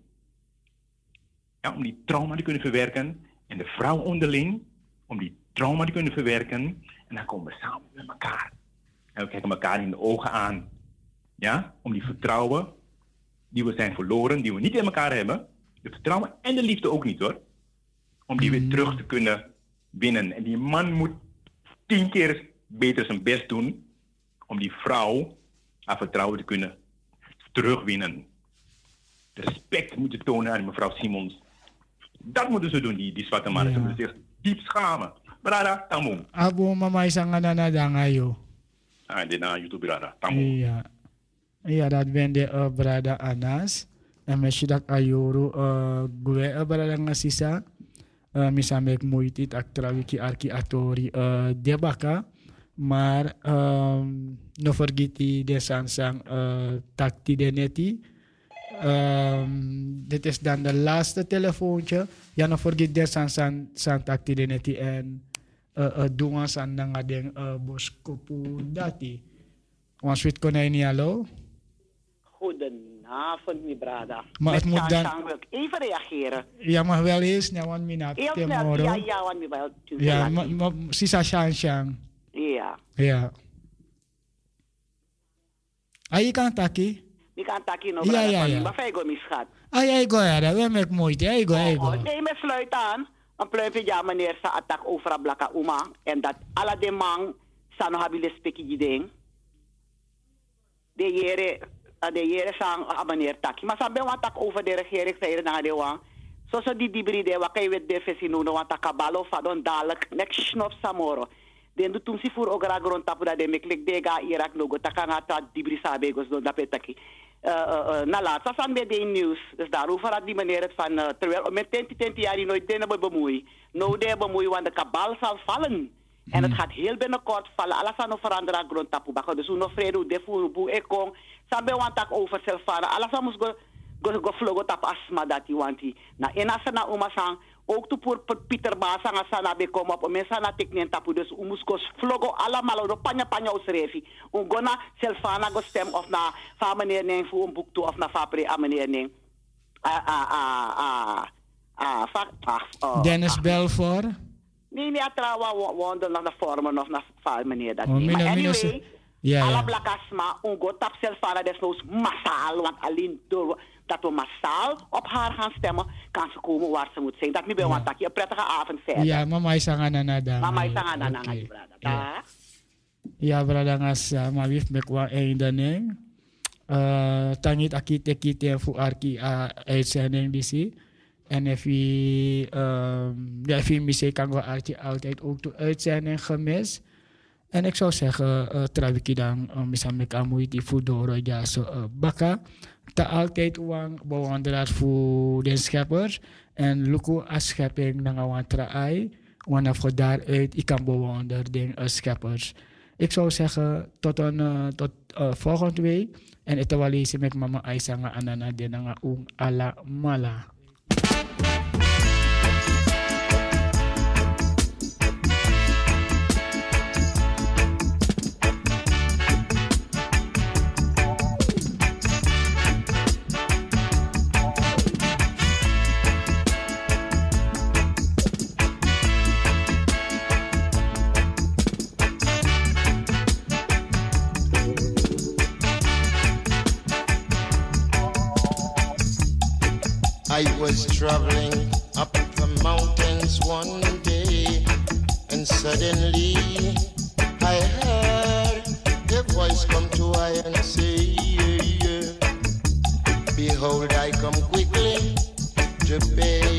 ja, om die trauma te kunnen verwerken. En de vrouwen onderling, om die trauma te kunnen verwerken. En dan komen we samen met elkaar. En we kijken elkaar in de ogen aan. Ja, om die vertrouwen die we zijn verloren, die we niet in elkaar hebben. De vertrouwen en de liefde ook niet, hoor. Om die weer terug te kunnen winnen. En die man moet 10 keer beter zijn best doen om die vrouw haar vertrouwen te kunnen terugwinnen. Respect moeten tonen aan mevrouw Simons. Dat moeten ze doen, die zwarte mannen. Ze moeten zich diep schamen. Brada, tamu. Abo mama isang nanadanga Dit na YouTube, brada, tamu. Ja. Ja, dat ben de brada Anas. En met je dat ayoro gue brada ngasisa. Misamek moitit aktra wiki arki atori debaka. Maar no forgiti de sansang takti de neti. Dit is dan de laatste telefoontje. Ja, no forget de san takti de neti en dungan san nangadeng boskopu dati. Ons wit konijn niet hallo. Goedenavond, mijn brada. Maar het moet dan... wil ik even reageren. Ja, maar wel eens, nou, want mijn heel snel, ja, want mijn wel. Ja, maar sisa shang. Ja. Ja. Ayi kan taki? Ik kan taki no, brada. Ja. Maar fijn, mijn schat. Ay, go, ja, dat wil ik moeite. Ay, go. Nee, met sluit aan. Een pluimpje, ja, meneer, sa attack over a blaka uma. En dat alle de man, sa no habile speki ding. De jere sang meneer taki. Maar sa ben wat tak over de regering, zei na de wang. Zoals die bride, wat kan je met de vesino, want takabalo, vadon dadelijk, nek snop samoro. Den du tumsi fur ogra grond tapu da de meklik dega Irak logo takanga ta dibri sabegos do da petaki. Na laatst van bij de nieuws. Dus daarover had die meneer het van terwijl met 20 jaar die nooit dingen bemoeien. Nou de bemoeien want de kabal zal vallen. En het gaat heel binnenkort vallen. Alles aan veranderen grond tapu bako. Dus uno vredo de furu bu ekong. Sambe want tak over zelfvaren. Alles aan moest go vlogo tap asma dat die want die. Na enasa na oma sang ook to voor Pieter Basanga sana be kom op mensen na tekenen tapu dus umuskos vlogo allemaal do panya osrefi ungona selfana go stem of na fa meneer Neng voor een boek toe of na fa pre a meneer Neng Dennis Belfort. Nee, trouwa wonder nog de vormen of na fa meneer dat niet. Maar anyway, alla blakasma ungo tap selfana desnoods massaal want alleen door dat we massaal op haar gaan stemmen, kan ze komen waar ze moet zijn. Dat niet bij een takje. Een prettige avond verder. Ja, mama is aan nada. Mama is aan nada, brada. Ja, brada ngas, maar wie mek wa einde neng. Tangit akite voor arki uitzending disi. En even missie kan we altijd ook de uitzending gemist. En ik zou zeggen, Traviki dan, misalnya kamu die voedoro ja zo baka. Ta altijd uang bewonderaar voor de scheppers. En luku as schepping na ngawan traai. Wanneer voor daaruit ik kan bewonderen de scheppers. Ik zou zeggen, tot volgende week. En het wel eens met mama Aisa nga anana de nga ala mala. I was traveling up the mountains one day, and suddenly I heard a voice come to I and say, Behold, I come quickly to pay